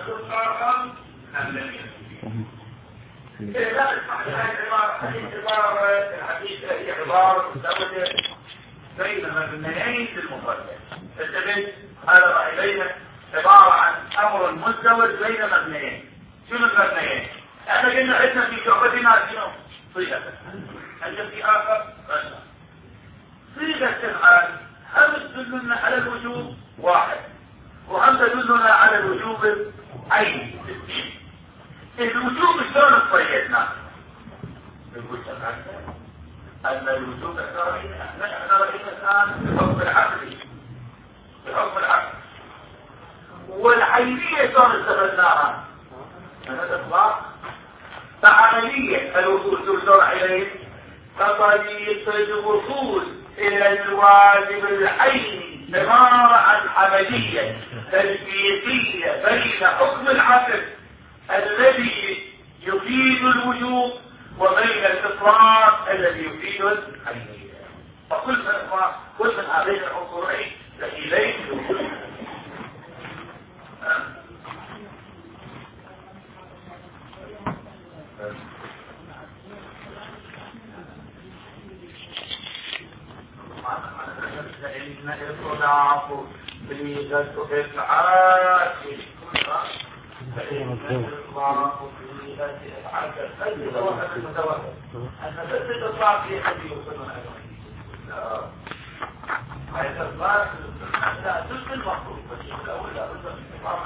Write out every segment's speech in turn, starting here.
استطاعا أم لم يكن. لا تسمح هذه العبارة الحديثة هي عبارة مزدوجة بين مبنيين للمفردة. التبت هذا رأي بينه عبارة عن أمر مزدوج بين مبنيين. شنو المبنيين؟ احنا قلنا عندنا في شعبتنا شنو؟ صيغة عندنا في آخر صيغة الحال هم تدلنا على الوجوب واحد وهم تدلنا على الوجوب عين الوجوب شلون صيغنا؟ نقول أن الوجوب احنا رأينا الآن بحكم العقل والعينية شلون استفدناها؟ هذا الإطلاق فعملية الوصول ترجع إليه كطريق الوصول إلى الواجب العيني عبارة عن عملية تلبيسية بين حكم العقل الذي يفيد الوجوب وبين الإطلاق الذي يفيد العينية. فكل من هذين العنصرين دليلين الوجوب. فإن إطلاق صيغة إفعال فإن إطلاق صيغة إفعال أن بس الإطلاق هي التي يوصلنا إليه. هذا الإطلاق لا جزء المخطوط الأول لا بد من إطلاق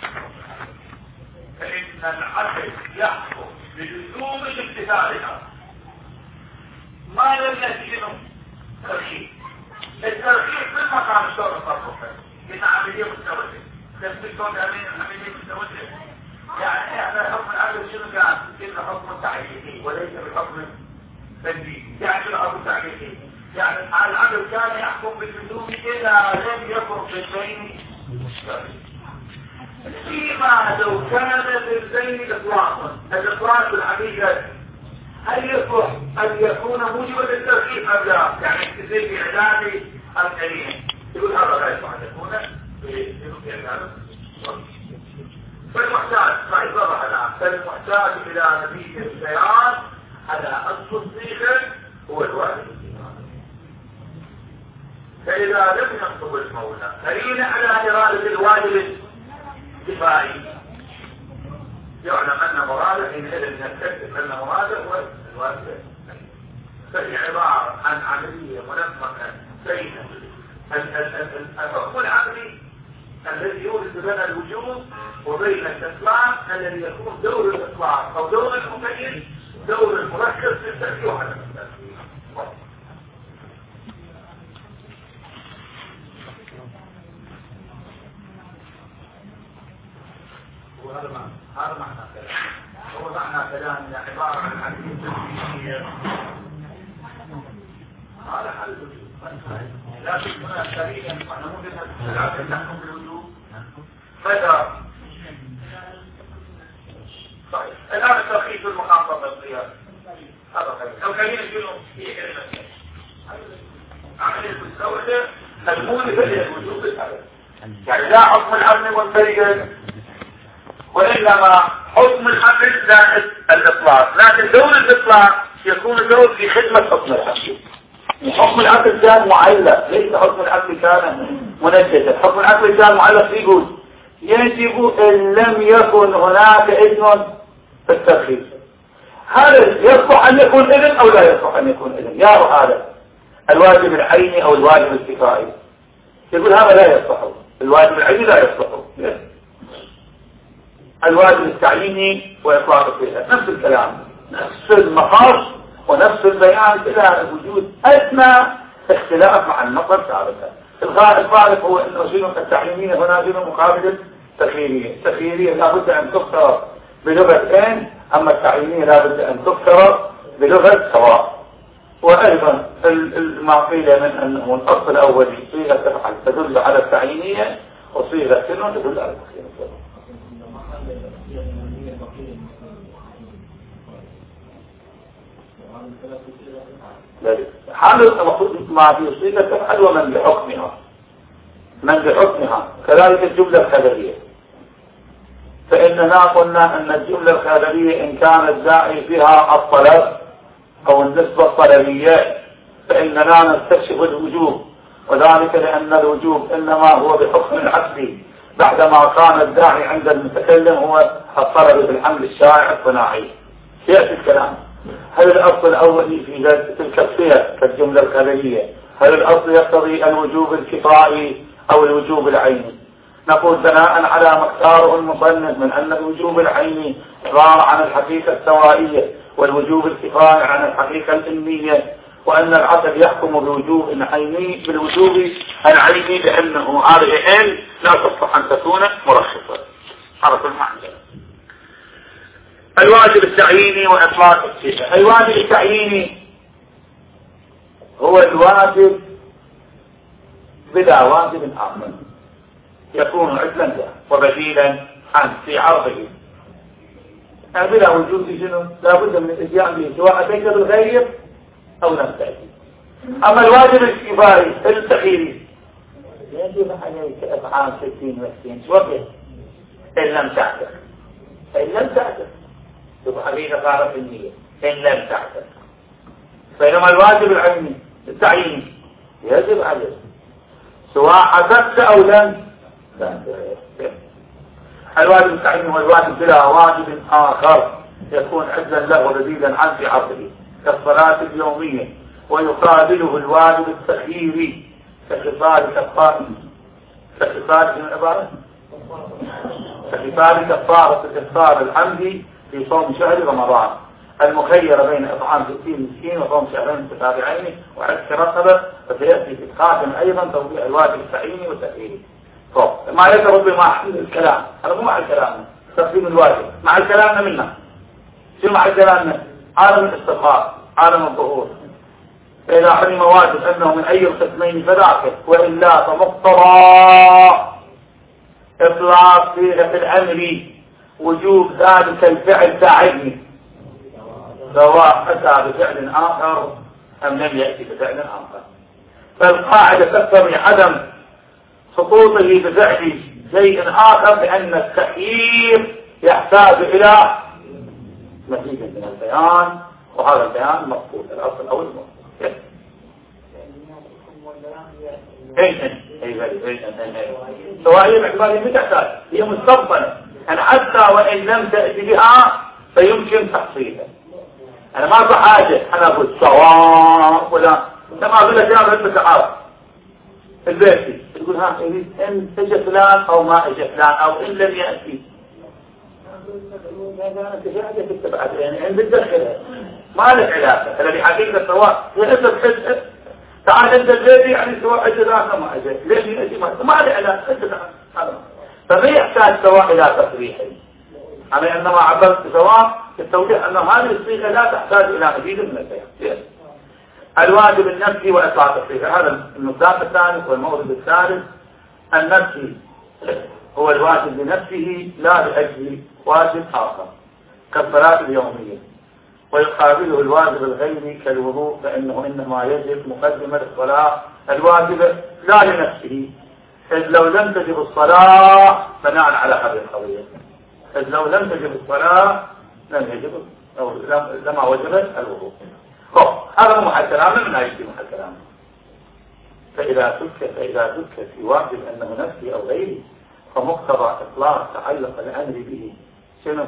فإن العقل يحكم بلزوم امتثالها ما لم يتم ترخيص. الترخيص في المقام شلون نطبقه؟ قلنا عملية متوجهة. تثبتون عملية متوجهة. يعني احنا حكم العقل شنو كان؟ قلنا حكم تعليقي وليس بحكم تنفيذي. يعني شنو حكم تعليقي؟ يعني العقل كان يحكم باللزوم إذا لم يكن في البين فيما لو كان بالبين إطلاقا. الإطلاق الحقيقة هل يصلح أن يكون موجبا للترخيص أم لا؟ يعني تزيد في إعلان الكريم يقول هذا لا يصلح أن يكون في إعلان فالمحتاج ما يصلح الآن فالمحتاج إلى نتيجة البيان على أصل الصيغة هو الواجب. فإذا لم ينصب المولى دليل على إرادة الواجب الكفائي يعلم أن مراده حينئذ نكتشف أن مراده هو الواجب. فهي عبارة عن عملية منظمة بين الحكم العقلي الذي يورث لنا الوجوب وبين الإطلاق الذي يكون دور الإطلاق أو دور المقيد دور المركز في التأثير على التأثير. هذا معنى كلام. هو معنى كلامنا عبارة عن عملية تنفيذية. هذا حل الوجوب. لكن هناك شريكا نحن ممكن العقل نحكم بالوجوب. ماذا؟ طيب الآن الترخيص المخاطبة بالقياس. هذا خير. لو كلمة شنو؟ هي كلمة عملية مستوردة المولدة للوجوب بالحدث. يعني لا حكم العقل منفردا وإنما حكم العقل زائد الإطلاق. لكن دور الإطلاق يكون دور في خدمة حكم العقل. حكم العقل كان معلق ليس حكم العقل كان منجدا. حكم العقل كان معلق يقول يجب إن لم يكن هناك إذن في الترخيص. هل يصلح أن يكون إذن أو لا يصلح أن يكون إذن؟ يا هذا الواجب العيني أو الواجب الكفائي. يقول هذا لا يصلح. الواجب العيني لا يصلح. الواجب التعييني وإطلاق فيها نفس الكلام نفس المقاص ونفس البيان إلى وجود أدنى اختلاف مع النظر ثابتا. الغالب هو أن الأصول التعيينية هنا أصول مقابلة تخييرية. التخييرية لابد أن تفسر بلغتين أما التعيينية لابد أن تفسر بلغة سواء. وأيضا ما قيل من أنه الأصل الأولي صيغة تفعل تدل على التعيينية وصيغة سنة تدل على التخييرية. حمل ما في صيغة تفعل ومن بحكمها كذلك الجملة الخبرية إننا قلنا أن الجملة الخبرية إن كان الداعي فيها الطلب أو النسبة الطلبية فإننا نستكشف الوجوب، وذلك لأن الوجوب إنما هو بحكم العقد بعدما كان الداعي عند المتكلم هو الطلب بالحمل الشائع الصناعي. يأتي الكلام. هل الأصل الأولي في تلك الصيغ كالجملة الخبرية هل الأصل يقتضي الوجوب الكفائي أو الوجوب العيني؟ نقول بناء على ما اختاره المصنف من أن الوجوب العيني عبارة عن الحقيقة السوائية والوجوب الكفائي عن الحقيقة الإلمية، وأن العقل يحكم بالوجوب العيني العيني لأنه هذه إن لا تصلح أن تكون مرخصة. عرف المعنى. الواجب التعييني وإطلاق الصفة. الواجب التعييني هو الواجب بلا واجب آخر يكون عدلا له وبديلا عنه في عرضه، يعني بلا وجود شنو لا بد من الاتيان به سواء أتيت بالغير أو لم تأتي. أما الواجب الكفائي التخييري يجب عليك إطعام 60 مسكين وكيف إن لم تعتق، إن لم تعتق تبقى حقيقة صارت النية إن لم تعتق. بينما الواجب العيني التعييني يجب عليك سواء عتقت أو لم تعتق. الواجب التعييني هو الواجب بلا واجب آخر يكون عدلا له وبديلا عنه في عرضه كالصلاة اليومية، ويقابله الواجب التخييري كخصال كفارة الإفطار العمدي في صوم شهر رمضان المخير بين إطعام 60 مسكين وصوم شهرين متتابعين وعتق رقبة، فسيأتي في الخاتم أيضا توضيح الواجب التعييني والتخييري. ما يترد مع الكلام، هذا مو مع الكلام تقديم الواجب مع الكلام منه. شو مع الكلام؟ عالم الاستقرار عالم الظهور، فإذا حرم واجب أنه من أي القسمين فذاك، وإلا فمقتضى إطلاق صيغة الأمر وجوب ذلك الفعل تعيني سواء أتى بفعل آخر أم لم يأتي بفعل آخر. فالقاعدة تقتضي عدم سقوطه بفعل شيء آخر لأن التخيير يحتاج إلى مزيد من البيان، وهذا البيان مقصود الأصل أو المقصود. سواء هي باعتبار هي تحتاج هي مستقبلة، أنا حتى وإن لم تأتي بها فيمكن تحصيلها. أنا ما في حاجة أنا أقول سواء ولا لما أقول لك يا رب تعال البيت تقول ها إن اجى فلان أو ما اجى فلان أو إن لم يأتي يعني عند الدخل ما له علاقة. الذي حقيقة سواء يحسب تعال عند البيت يعني سواء اجى ذاك ما اجى ليش يأتي ما له علاقة. فما يحتاج سواء إلى تصريحه. أنا إنما عبرت سواء التوضيح أن هذه الصيغة لا تحتاج إلى مزيد من البيان. الواجب النفسي وإطلاق الصيغة هذا المصداق الثالث والمورد الثالث. النفسي هو الواجب لنفسه لا لأجل واجب آخر كالصلاة اليومية، ويقابله الواجب الغيري كالوضوء فإنه إنما يجب مقدمة الصلاة الواجب لا لنفسه، إذ لو لم تجب الصلاة بناء على هذه القضية، إذ لو لم تجب الصلاة لم يجب أو لما وجبت الوضوء. هذا مو محل كلامنا من هذه محل كلامنا. فإذا ذكر في واجب أنه نفسي أو غيري فمقتضى إطلاق تعلق الأمر به شنو؟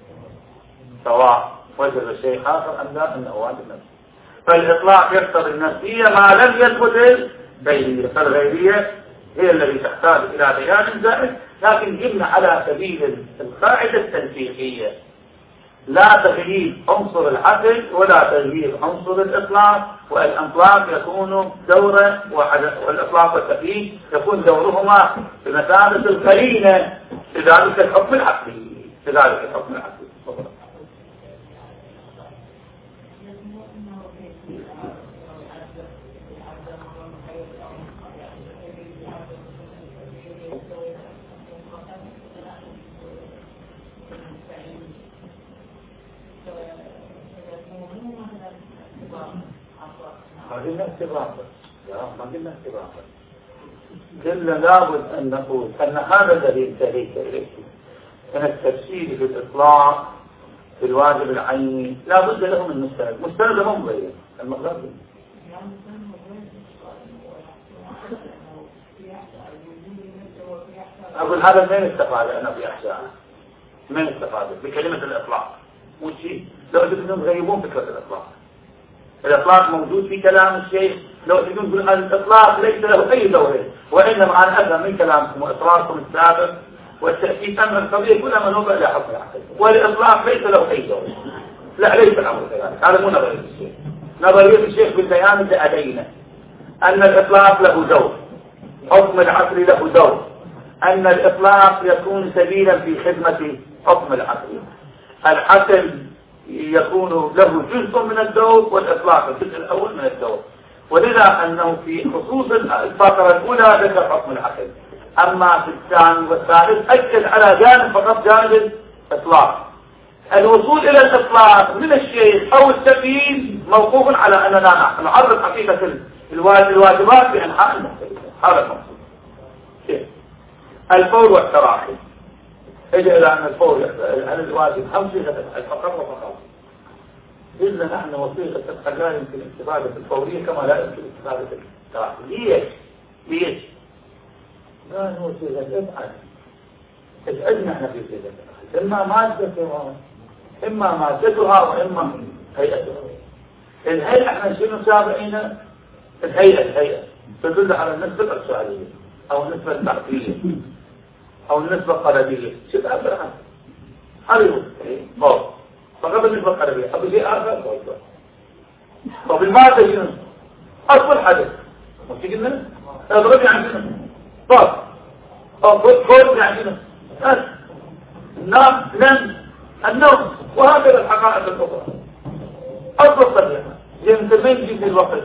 سواء وجب شيء آخر أم لا أنه واجب نفسي. فالإطلاق يقتضي النفسية ما لم يثبت الغيرية، فالغيرية هي التي تحتاج إلى بيان زائد، لكن جبنا على سبيل القاعدة التنسيقية لا تغيير عنصر العقل ولا تغيير عنصر الإطلاق، والإطلاق يكون دورة والإطلاق والتقييد يكون دورهما بمثابة القرينة في ذلك الحكم العقلي. قلنا لابد أن نقول أن هذا الذي انتهيت إليه من التفسير في الإطلاق في الواجب العيني لا بد له من مستند. مستند مو مبين المقدار. أقول هذا من استفاد أنا في أحسان من استفاد بكلمة الإطلاق مو شيء لو تقولون غيبون فكرة الإطلاق. الإطلاق موجود في كلام الشيخ. لو تقولون الإطلاق ليس له أي دور وإنما أنا أفهم من كلامكم وإصراركم السابق والتأكيد أن القضية كلها منوبة إلى حكم العقل والإطلاق ليس له أي دور. لا ليس الأمر كذلك. هذا مو نظرية الشيخ. نظرية الشيخ بالبيان لدينا أن الإطلاق له دور. حكم العقل له دور. أن الإطلاق يكون سبيلا في خدمة حكم العقل. العقل يكون له جزء من الدور والإطلاق الجزء الأول من الدور. ولذا أنه في خصوص الفقرة الأولى ذكر حكم العقل. أما في الثاني والثالث أكد على جانب فقط جانب الإطلاق. الوصول إلى الإطلاق من الشيخ أو التبيين موقوف على أننا نعرف حقيقة الواجبات بأنحاء المختلفة. هذا المقصود. الفور والتراخي. إجا إلى أن الفور عن الواجب هم صيغة الفقر وفقط. إذا نحن وصيغة الفقر لا يمكن استفادة الفورية كما لا يمكن استفادة التراخي. ليش؟ لا هو صيغة افعل. ازعجنا احنا في صيغة الفقر. إما مادتها وإما هيئتها. الهيئة احنا شنو سابقين؟ الهيئة تدل على النسبة الأرسالية أو النسبة التعطيلية أو النسبة القلبية. شو تعبر عنها؟ هذه هو فقط النسبة القلبية. أبو شيء آخر طب المادة شنو؟ أصل حدث مش قلنا؟ اضرب يعني شنو؟ طب أو خذ يعني شنو؟ نام النوم وهكذا الحقائق الأخرى. أصل الطبيعة من جد الوقت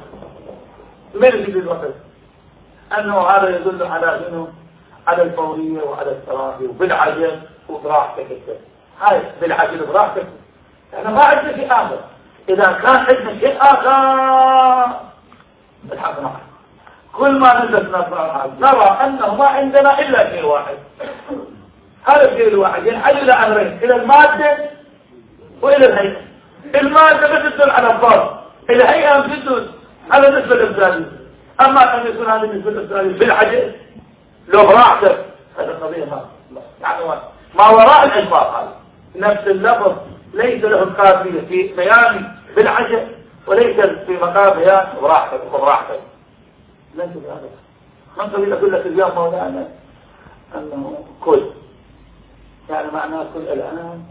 أنه هذا يدل على شنو؟ على الفورية وعلى التراخي وبالعجل وبراحتك. هاي بالعجل وبراحتك. أنا ما عندنا شيء آخر. إذا كان عندنا شيء آخر الحق معه. كل ما نزلنا نرى أنه ما عندنا إلا شيء واحد. هذا الشيء الواحد ينحل إلى أمرين، إلى المادة وإلى الهيئة. المادة بتدل على الضرب، الهيئة بتدل على النسبة الإبدالية. أما أن يكون هذه النسبة الإبدالية بالعجل لو براحتك هذا القضية يعني ما وراء الإجبار. هذا نفس اللفظ ليس له القابلية في بيان بالعجل وليس في مقام بيان براحتك. لا تقول هذا من قبل أقول لك اليوم مولانا أنه كل يعني معناه كل الآن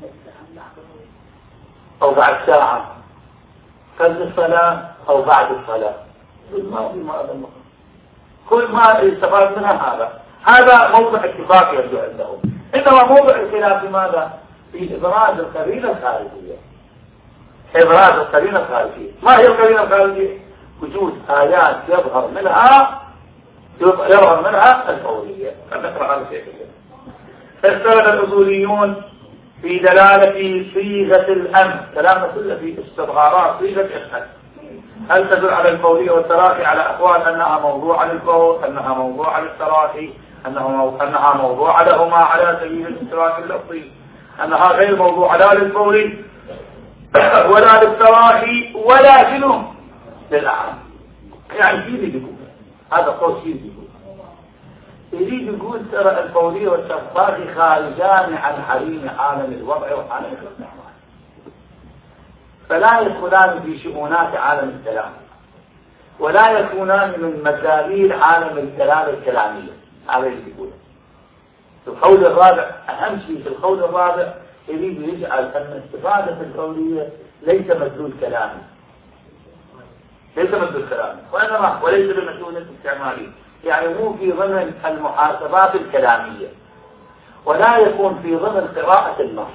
أو بعد ساعة قبل الصلاة أو بعد الصلاة. كل ما استفاد منها هذا موضع اتفاق يبدو عندهم. إنما موضع الخلاف ماذا؟ في إبراز القرينة الخارجية. ما هي القرينة الخارجية؟ وجود آيات يظهر منها الفورية. نقرأ هذا الشيء. اختلف الأصوليون في دلالة صيغة الأمر. كلامنا كله في استظهارات صيغة الأمر. هل تدل على الفورية والتراخي على أقوال أنها موضوعة للفور، أنها موضوعة للتراخي، أنها موضوعة لهما على سبيل الاشتراك اللفظي، أنها غير موضوعة لا للفوري ولا للتراخي ولا شنو للأعم. يعني شيء يقول هذا قول شيء يريد يقول ترى الفورية والتراخي خارجان عن حريم عالم الوضع وعالم الاستعمار، فلا يدخلان في شؤونات عالم الكلام ولا يكونان من مجاليل عالم الكلام الكلامية. هذا اللي يقوله في القول الرابع. أهم شيء في القول الرابع يريد يجعل أن استفادة الفورية ليس مدلول كلامي، وإنما وليس بمسؤولية استعمالية، يعني مو في ضمن المحاسبات الكلامية ولا يكون في ضمن قراءة النص.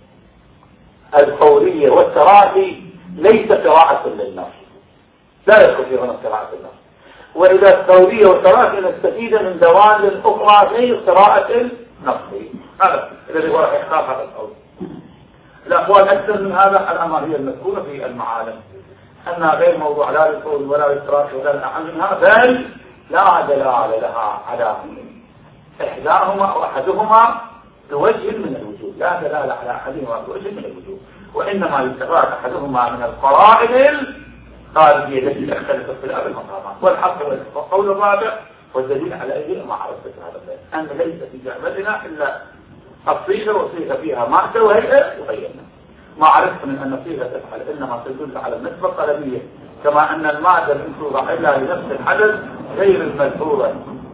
الفورية والتراخي ليس قراءة للنص، لا يدخل في ضمن قراءة النص. وإذا الفورية والتراخي نستفيد من دوال أخرى غير قراءة النص. هذا الذي هو إحقاق هذا القول. الأقوال أكثر من هذا. الأمر هي المذكورة في المعالم أنها غير موضوع لا للفور ولا للتراخي ولا الأعم منها، بل لا دلالة لها على إحداهما أو أحدهما بوجه من الوجوه، لا دلالة على أحدهما بوجه من الوجوه، وإنما يستفاد أحدهما من القرائن الخارجية التي تختلف اختلاف المقامات. والحق والقول الرابع والدليل على أيه ما عرفت هذا البيت أن ليس في جعبتنا إلا الصيغة وصيغة فيها معنى وهيئة وغيرنا. ما عرفت من أن صيغة تفعل إنما تدل على النسبة الطلبية، كما أن المادة المنصوبة إلا لنفس الحدث غير المذكورة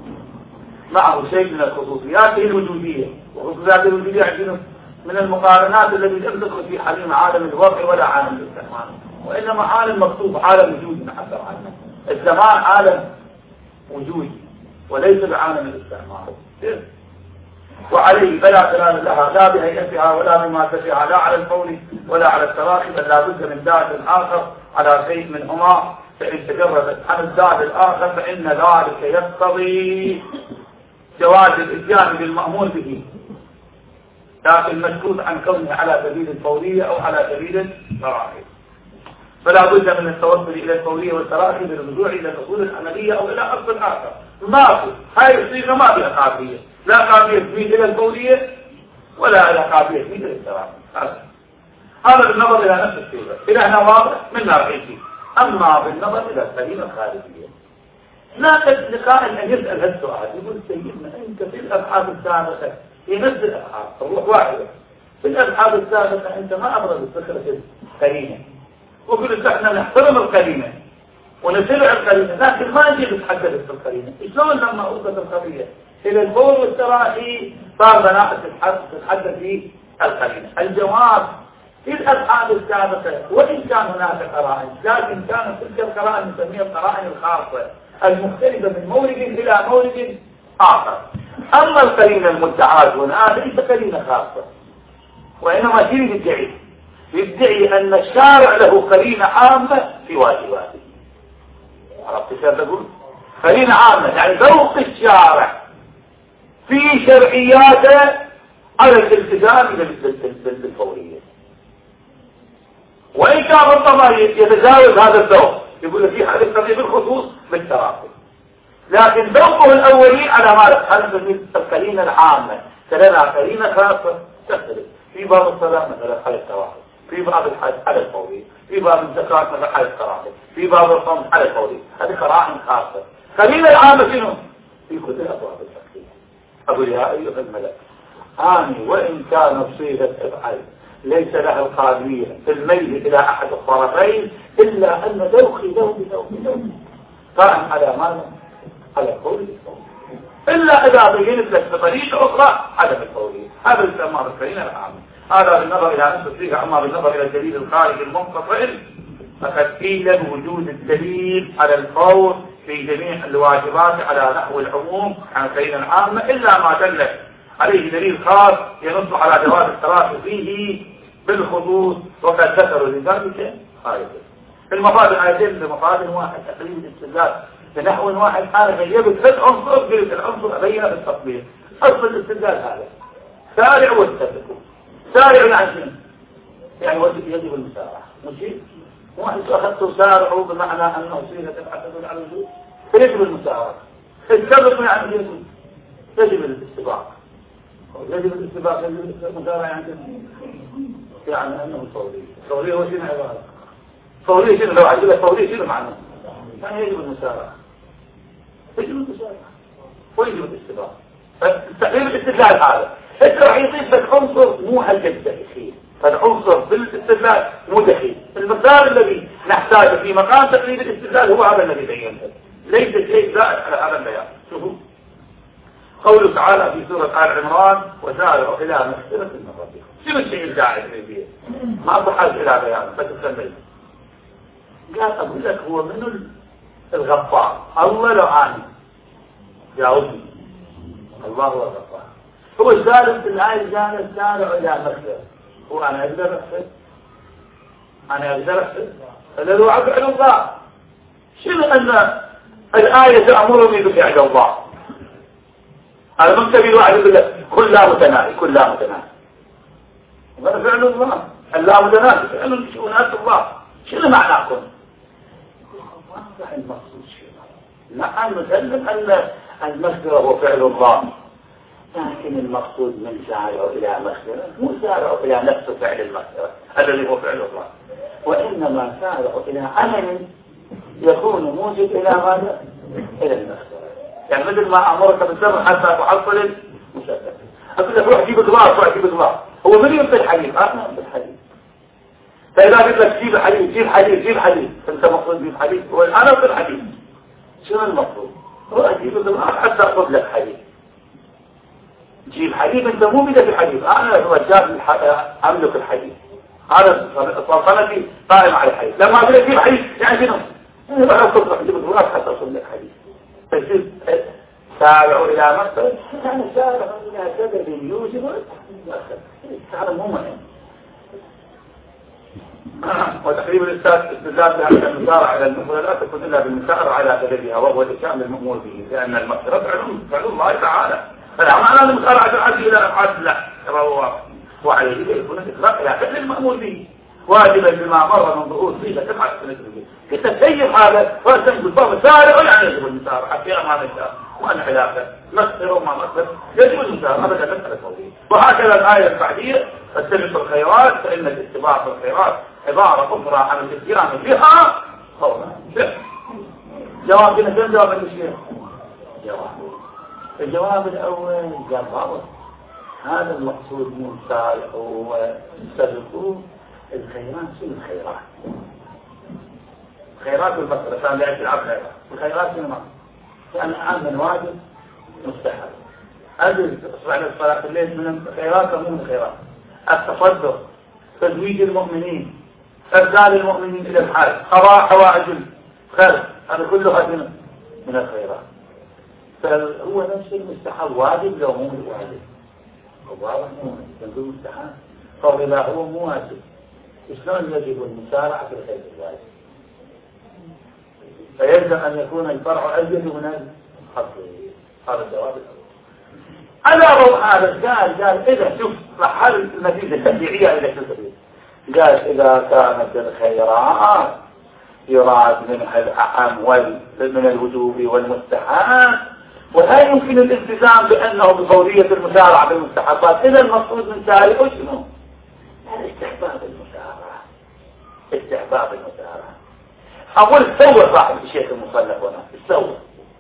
معه شيء من الخصوصيات الوجودية، وخصوصيات الوجودية عندنا من المقارنات التي لم تدخل في حليم عالم الوضع ولا عالم الاستعمار، وإنما عالم مكتوب، عالم وجودي نحضر عنه. الزمان عالم وجودي وليس بعالم الاستعمار. وعليه فلا دلالة لها لا بهيئتها ولا بمادتها، لا على الفور ولا على التراخي، بل لا بد من دال آخر على شيء منهما، فإن تجردت عن الدال الآخر فإن ذلك يقتضي جواز الإتيان بالمأمور به، لكن مشروط عن كونه على سبيل الفورية أو على سبيل التراخي. فلا بد من التوصل إلى الفورية والتراخي بالرجوع إلى الأصول العملية أو إلى أصل آخر. ماكو هاي الصيغة ما فيها قابلية، لا قابلية تميل إلى الفورية ولا إلى قابلية تميل إلى التراخي. هذا بالنظر إلى نفس الصيغة، إلى هنا واضح من ناحيتي. أما بالنظر إلى السليمة الخارجية لا لقاء أن يسأل هذا السؤال، يقول سيدنا أنت في الأبحاث السابقة في نفس الأبحاث الروح واحدة، في الأبحاث السابقة أنت ما أبرز الفكرة القرينة، وقلت احنا نحترم القرينة ونتبع القرينة، لكن ما نجي نتحدث في القرينة. شلون لما أوصلت القضية إلى الفور والتراخي صار بناء تتحدث في القرينة؟ الجواب في الأبحاث السابقة وإن كان هناك قرائن، لكن كانت تلك القرائن نسميها القرائن الخاصة المختلفة من مورد إلى مورد آخر. أما القرينة المدعاة هنا ليس قرينة خاصة، وإنما يدعي أن الشارع له قرينة عامة في واجباته. عرفت شو تقول؟ قرينة عامة يعني ذوق الشارع في شرعياته على الالتزام بالفورية، وإن كان ربما يتجاوز هذا الذوق، يقول في هذه القضية بالخصوص بالتراخي، لكن ذوقه الأولي على ما القرينة العامة. فلنا قرينة خاصة تختلف في باب الصلاة مثلا على التراخي، في باب الحج على الفوري، في باب الزكاة مثلا على التراخي، في باب الصوم على الفوري. هذه قرائن خاصة. قرينة العامة شنو؟ في كل أبواب التفكير. أقول يا أيها الملك آني وإن كان صيغة افعل ليس لها القابلية في الميل إلى أحد الطرفين، إلا أن ذوقي ذوقي قائم على ماذا؟ على الفوري، إلا إذا بينت لك بطريقة أخرى عدم الفورية. هذا يسمى بالقرينة العامة. هذا بالنظر إلى نفس الصيغة. أما بالنظر إلى الدليل الخارج المنفصل فقد قيل بوجود الدليل على الفور في جميع الواجبات على نحو العموم عن القرينة العامة، إلا ما دل عليه دليل خاص ينص على جواز التراخي فيه بالخصوص، وقد ذكروا لذلك خارجه. المفاد الآيتين بمفاد واحد تقريب الاستدلال بنحو واحد. أنا غيبت ثلاث عنصر قلت العنصر أبينها بالتطبيق. أصل الاستدلال هذا سارع واستبقوا. سارع يعني يجب المسارعة، ماشي؟ واحد أخذته سارعوا بمعنى أنه صيغة تحدث على الوجود فيجب المسارعة. السبق يعني يجب الاستباق، يجب الاستباق، يجب المسارعة يعني أنه فوري. فوري هو شنو عبارة؟ فوري شنو؟ لو عجبت فوري شنو معنى؟ يعني يجب المسارعة، يجب المسارعة ويجب الاستباق. تقريب الاستدلال هذا انت راح يضيف لك عنصر مو هالقد دخيل، فالعنصر بالاستدلال مو دخيل. المقدار الذي نحتاجه في مقام تقريب الاستدلال هو هذا الذي بينته، ليس شيء زائد على هذا البيان. شوفوا قوله تعالى في سورة آل عمران وسارعوا إلى مغفرة من ربكم. شنو الشيء الزائد فيه؟ ما بحاجة إلى بيان فتسميه. قال أقول لك هو منو الغفار؟ الله لو آمن جاوبني. الله هو الغفار. هو الثالث الآية جاء السارع إلى مغفرة. هو أنا أقدر أحسد؟ أنا أقدر أحسد؟ الذي هو فعل الله. شنو أن الآية تأمرني بفعل الله؟ هذا من سبيل واحد يقول لك كل لا متناهي، كل لا متناهي. هذا فعل الله. اللا متناهي فعل شؤونات الله. شنو معناكم؟ واضح المقصود شيء. نحن نسلم أن المغفرة هو فعل الله، لكن المقصود من سارع إلى مغفرة مو سارع إلى نفس فعل المغفرة الذي هو فعل الله، وإنما سارع إلى عمل يكون موجب إلى ماذا؟ إلى المغفرة. يعني مثل ما أمرك بالسر حتى تحصل المسبب. أقول لك روح جيب غلاف، روح جيب غلاف، هو من يمثل الحليب؟ أنا أمثل الحليب. فإذا قلت لك جيب حليب جيب حليب جيب حليب، فأنت مقصود جيب حليب، وأنا أمثل حليب. شنو المقصود؟ روح جيب غلاف حتى أخذ لك حليب. جيب حليب، أنت مو بدك الحليب، أنا رجال أملك الحليب، هذا سلطنتي قائم على الحليب. لما أقول لك جيب حليب يعني شنو؟ أنا بقى أخذ جيب غلاف حتى أخذ لك حليب. فجيب سارعوا إلى مغفرة، يعني سارعوا إلى سبب يوجب المغفرة. هذا مو مهم. وتقريبا الاستدلال بأن المسارعة على المغفرة لا تكون إلا بالمسارعة على سببها وهو الإتيان بالمأمور به، لأن المغفرة فعل الله تعالى، فلا معنى المسارعة تعدي إلى أفعال الله كما هو وعليه يكون الإطلاق إلى فعل المأمور به واجبا بما مر من ظهور صيغة تفعل سنته. كتسيب هذا فأسنقل باب سارع يعني يجب المسارعة في أمام الله، وأن خلافه مغفر وما مغفر يجب المسارعة أبدا مسألة موضوعية. وهكذا الآية البعدية فاستبقوا الخيرات فإن الاتباع في الخيرات عبارة أخرى عن الاتيان بها فورا. جواب كم جواب المشكلة؟ الجواب الأول قال واضح، هذا المقصود من سارعوا وسبقوا الخيرات. شنو الخيرات؟ خيرات المسألة كان لأجل العبد خيرات، الخيرات شنو؟ كان الآن من واجب مستحب، أجل تصبح للصلاة الليل من الخيرات ومو من الخيرات، التصدق، تزويج المؤمنين، إرسال المؤمنين إلى الحال، قضاء حوائج الخير، هذا كلها من الخيرات. فهو نفس المستحب واجب لو مو واجب، واضح مو تنقول مستحب، فإذا هو مو واجب شلون يجب المسارعة في الخير الواجب؟ فيلزم أن يكون الفرع أزيد من الحصر. هذا الجواب الأول. على ضوء هذا قال إذا شوف حل النتيجة التشريعية إلى التسبيل، قال إذا كانت الخيرات يراد منها الأعم من الوجوب والمستحب ولا يمكن الالتزام بأنه بفورية المسارعة بالمستحبات، إذا المقصود من سارع شنو؟ استحباب المسارعة. استحباب المسارعة. أقول سوى صاحب الشيخ المصنف هنا سوى،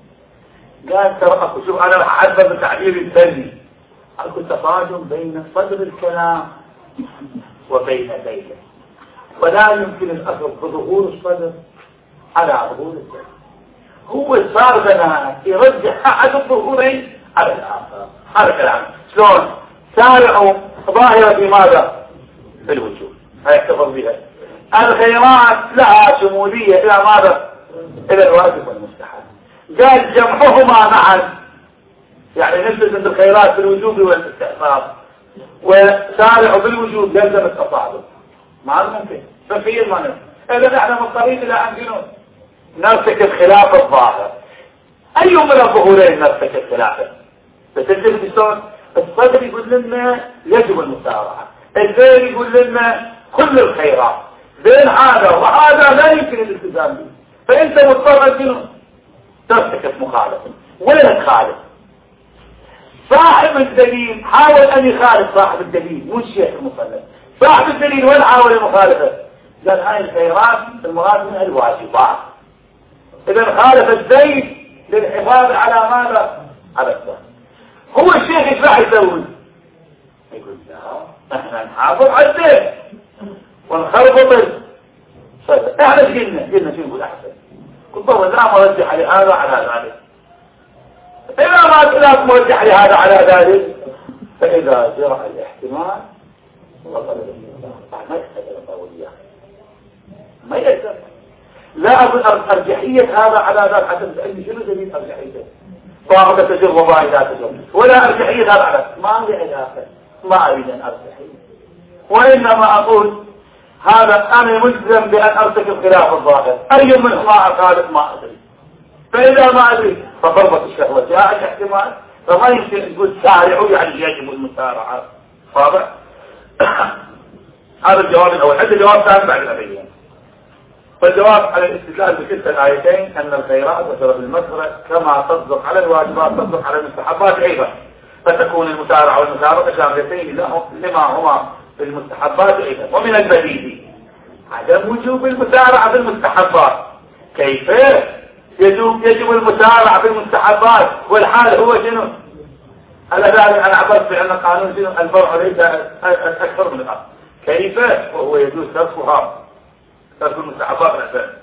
قال ترى أكو شوف أنا أحب بالتعبير الفني، أكو تفاجم بين صدر الكلام وبين ليله، ولا يمكن الأثر بظهور الصدر على ظهور الكلام. هو صار بنا يرجح أحد الظهورين على الآخر. هذا كلام شلون؟ سارعوا ظاهرة بماذا؟ في الوجود هيحتفظ بها. الخيرات لها شمولية إلى ماذا؟ إلى الواجب والمستحب. قال جمعهما معا، يعني نسبة الخيرات في الوجوب والاستحباب، وسارعوا بالوجوب يلزم التصاعد. ما ممكن فكير ما نفسه. إذا نحن مضطرين إلى أن نرتكب خلاف الظاهر. أي من الظهورين نرتكب خلافه؟ بتجد شلون؟ الصدر يقول لنا يجب المسارعة، الغير يقول لنا كل الخيرات، بين هذا وهذا لا يمكن الالتزام به، فأنت مضطر ترتكب مخالفة. ولا تخالف صاحب الدليل، حاول أن يخالف صاحب الدليل مو الشيخ المصنف. صاحب الدليل وين حاول المخالفة؟ قال هاي الخيرات المراد منها الواجبات، إذا خالف الزيد للحفاظ على ماذا؟ على الصلاة. هو الشيخ ايش راح يسوي؟ يقول لا احنا نحافظ على الزيد ونخربط الصدر. احنا قلنا شو نقول احسن؟ قلت له لا مرجح لهذا على ذلك. إذا ما مرجح لهذا على ذلك فإذا جرى الاحتمال وصل ما يحتاج القوية، ما يحتاج. لا أقول أرجحية هذا على ذلك حسب أي شنو دليل أرجحيته؟ طاقة تجر وضعي لا تجر، ولا أرجحية هذا على ما لي علاقة، ما أريد أن أرجحية، وإنما أقول هذا أنا ملزم بأن أرتكب خلاف الظاهر، أي منهما أخالف ما أدري. فإذا ما أدري فضربت الشهوة جاءت احتمال، فما يمكن تقول سارعوا يعني يجب المسارعة. واضح؟ هذا الجواب الأول. عندي جواب ثاني بعد الأبيان. فالجواب على الاستدلال بكلتا الآيتين أن الخيرات وسبب المغفرة كما تصدق على الواجبات تصدق على المستحبات أيضا، فتكون المسارعة والمسابقة شاملتين لما هما في المستحبات أيضا. ومن البديهي عدم وجوب المسارعة في المستحبات. كيف يجب المسارعة في المستحبات والحال هو شنو؟ أنا ذلك أنا عبرت بأن قانون شنو؟ الفرع ليس أكثر من الأصل. كيف وهو يجوز تركها، ترك المستحبات الأساسية.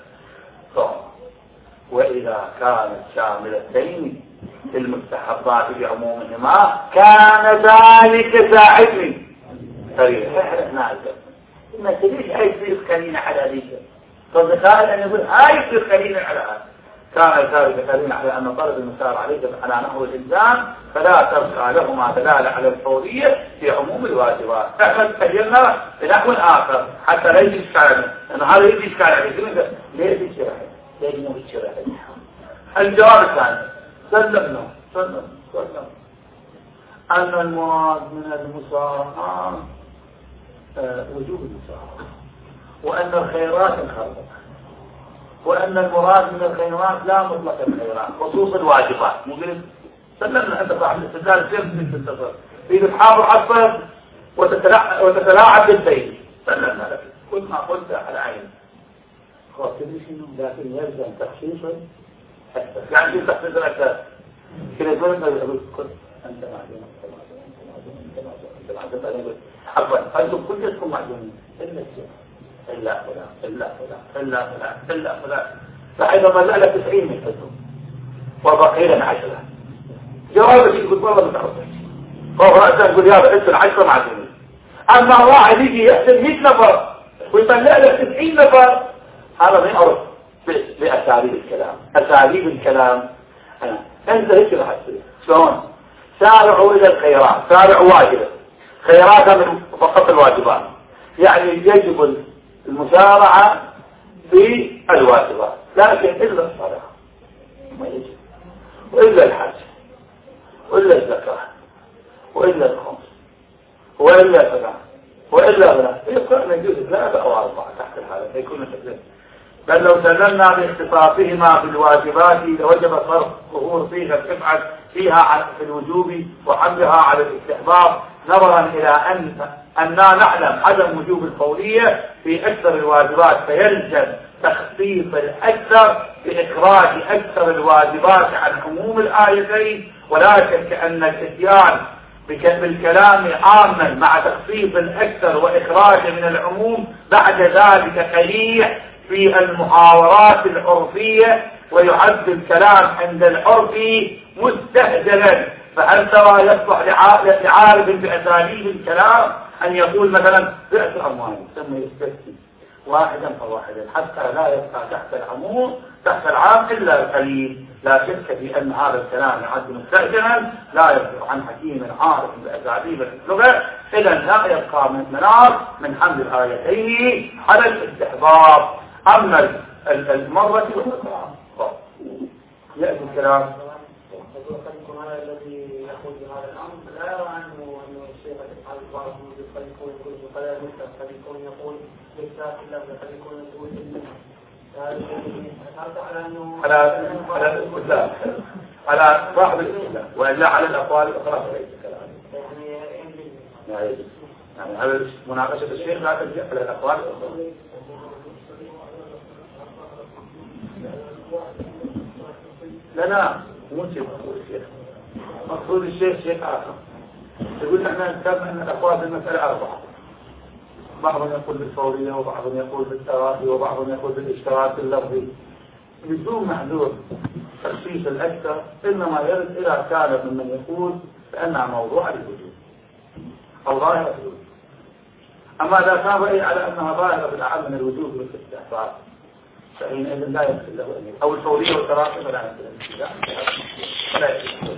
وإذا كانت شاملتين المستحبات بعمومهما كان ذلك ساعدني احنا ما تريد هاي تصير قليلة على ذلك. فالذكاء أن يقول هاي تصير قليلة على هذا. كان ذلك قليلا على أن طلب المسار عليك على نحو الإنسان فلا تبقى لهما دلالة على الفورية في عموم الواجبات. احنا تخيلنا بنحو آخر حتى لا يجي إشكال، لأن هذا يجي إشكال عليك. ليه يجي شرح؟ ليه يجي شرح؟ الجواب الثاني سلمنا أن المراد من المسارعة وجوب المسارعة، وأن الخيرات انخرطت، وأن المراد من الخيرات لا مطلق الخيرات خصوص الواجبات. ممكن سلمنا أنت صاحب الاستدلال سيف تنتصر في تحافظ عصر وتتلاعب بالبيت. سلمنا لك كل ما قلت على عين خاطري شنو، لكن يلزم تخصيصا يعني في تخصيص الأساس. كده يقول أنت معدوم عفوا أنتم كلكم معدومين إلا فلان فإذا ظل 90 من حزم وبقي لنا 10. جوابك يقول والله متعرفش فهو رأسا يقول يا بحث 10 معدومين. أما واحد يجي يحسن 100 نفر ويطلع لك 90 نفر، هذا ما يعرف بأساليب الكلام. أساليب الكلام أنت هيك راح تصير شلون؟ سارعوا إلى الخيرات، سارعوا واجبة، خيرات من فقط الواجبات، يعني يجب المسارعة في الواجبات، لكن إلا الصلاة ما يجب، وإلا الحج، وإلا الزكاة، وإلا الخمس، وإلا فلان، وإلا فلان. يقول يجوز 3 أو 4 تحت الحالة يكون الحجة. بل لو سلمنا باختصاصهما بالواجبات لوجب صرف ظهور صيغة تفعل فيها في الوجوب وحملها على الاستحباب، نظرا إلى أننا نعلم عدم وجوب الفورية في أكثر الواجبات، فيلزم تخصيص الأكثر بإخراج أكثر الواجبات عن عموم الآيتين. ولا شك أن الإتيان بالكلام عاما مع تخصيص الأكثر وإخراج من العموم بعد ذلك قليل في المحاورات العرفية، ويعد الكلام عند العرف مستهجنا. فهل ترى يصلح لعارف بأساليب الكلام أن يقول مثلا بئس أموال ثم يستثني واحدا فواحدا حتى لا يبقى تحت العموم تحت العام إلا القليل؟ لا شك في أن هذا الكلام يعد مستهجنا لا يصدر عن حكيم عارف بأساليب اللغة. إذا لا يبقى من منار من حمل الآيتين على الاستحباب. أما المرة الأخرى يأتي الكلام هذا الذي يقول بهذا الأمر لا يرى عنه أنه الشيخ يفعل بعض قد يكون قد يكون يقول بالذات الله قد يكون يقول على أنه على الاستدلال على صاحب الاستدلال وإلا على الأقوال الأخرى فليس كلام يعني هذا مناقشة الشيخ لا ترجع على الأقوال الأخرى. لا مو شيء مقصود الشيخ. مقصود الشيخ شيخ آخر يقول احنا نتكلم أن الأقوال في المسألة 4. بعضهم يقول بالفورية وبعضهم يقول بالتراخي وبعضهم يقول بالاشتراك اللفظي بدون محذور تخصيص الأكثر، إنما يرد إلى كان ممن يقول بأنها موضوع للوجود أو ظاهرة الوجود. أما إذا كان رأي على أنها ظاهرة بالأعم من الوجود والاستحباب فحينئذ لا يمكن له أن أو الفورية والتراخي فلا يمكن له